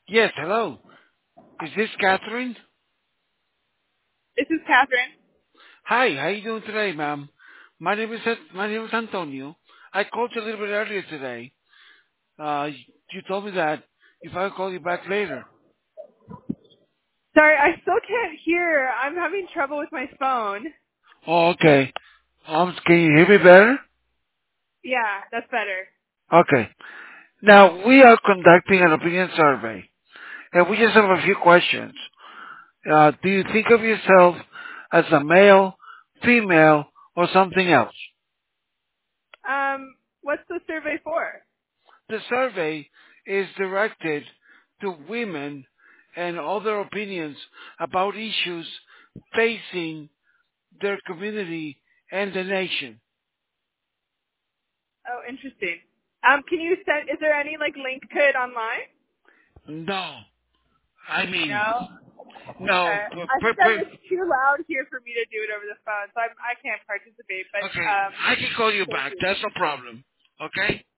Yes, hello. Is this Catherine? This is Catherine. Hi, how you doing today, ma'am? My name is Antonio. I called you a little bit earlier today. You told me that if I call you back later. Sorry, I still can't hear. I'm having trouble with my phone. Oh, okay. Can you hear me better? Yeah, that's better. Okay. Now we are conducting an opinion survey, and we just have a few questions. Do you think of yourself as a male, female, or something else? What's the survey for? The survey is directed to women and other opinions about issues facing their community and the nation. Oh, interesting. Can you send? Is there any link to it online? No, I mean, No. no. Okay. I think it's too loud here for me to do it over the phone, so I can't participate. But Okay, I can call you thank back. you. That's no problem. Okay?